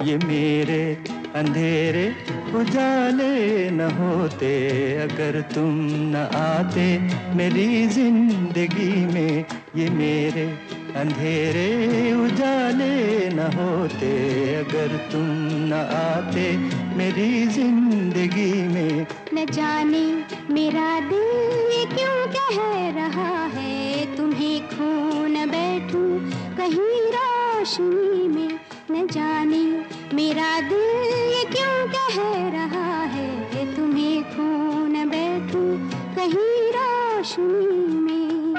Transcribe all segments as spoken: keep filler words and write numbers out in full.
ये मेरे अंधेरे उजाले न होते, अगर तुम न आते मेरी जिंदगी में। ये मेरे अंधेरे उजाले न होते, अगर तुम न आते मेरी जिंदगी में। न जाने मेरा दिल ये क्यों कह रहा है, तुम्हें खो न बैठूं कहीं रोशनी में। न जाने मेरा दिल ये क्यों कह रहा है, तुम्हें खो न बैठूं कहीं रोशनी में।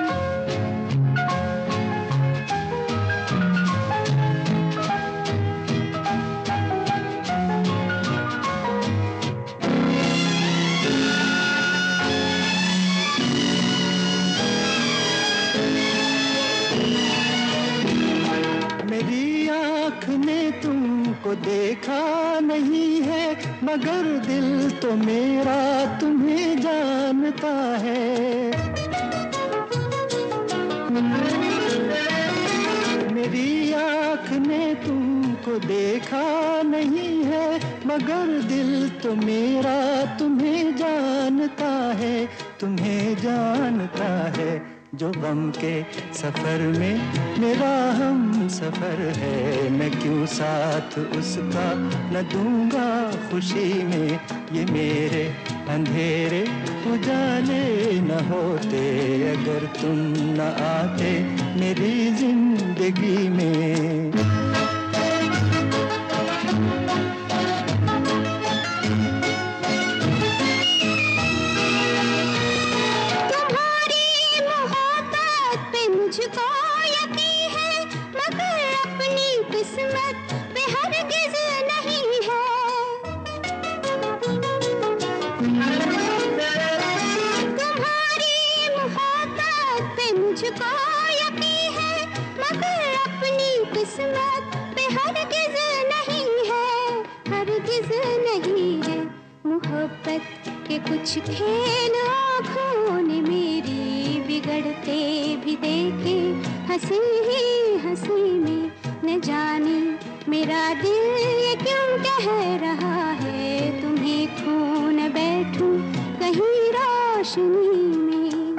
मेरी आँख ने तुमको देखा नहीं है, मगर दिल तो मेरा तुम्हें जानता है। मेरी आँख ने तुमको देखा नहीं है, मगर दिल तो मेरा तुम्हें जानता है, तुम्हें जानता है। जो गम के सफर में मेरा हम सफर है, मैं क्यों साथ उसका न दूंगा खुशी में। ये मेरे अंधेरे उजाले न होते, अगर तुम न आते मेरी जिंदगी में। मुझको यकीन है, मगर अपनी किस्मत पे हरगिज़ नहीं है। तुम्हारी मोहब्बत पे मुझको यकीन है, मगर अपनी किस्मत पे हरगिज़ नहीं है, हरगिज़ नहीं है। मोहब्बत के कुछ खेल आँखों ने मेरी बिगड़ते भी देखे, हंसी ही हंसी में। न जाने मेरा दिल ये क्यों कह रहा है, तुम्हें खो न बैठूं कहीं रोशनी में।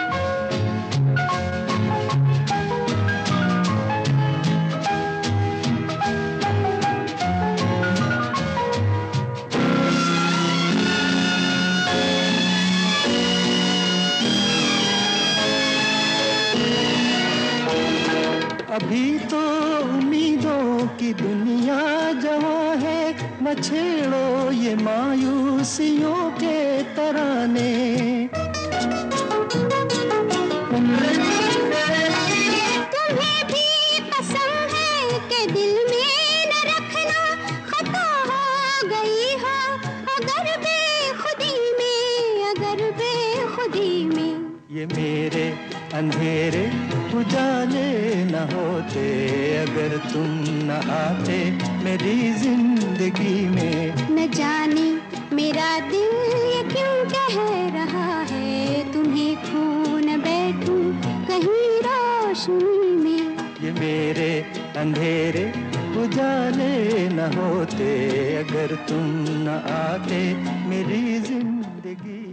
अभी तो उम्मीदों की दुनिया जवां है, न छेड़ो ये मायूसियों के तराने। तुम्हें भी पसंद है कि दिल में न रखना, खता हो गई हो अगर बेखुदी में, अगर बेखुदी में। ये मेरे अंधेरे उजाले न होते, अगर तुम न आते मेरी जिंदगी में। न जाने मेरा दिल ये क्यों कह रहा है, तुम्हें खो न बैठूं कहीं रोशनी में। ये मेरे अंधेरे उजाले न होते, अगर तुम न आते मेरी जिंदगी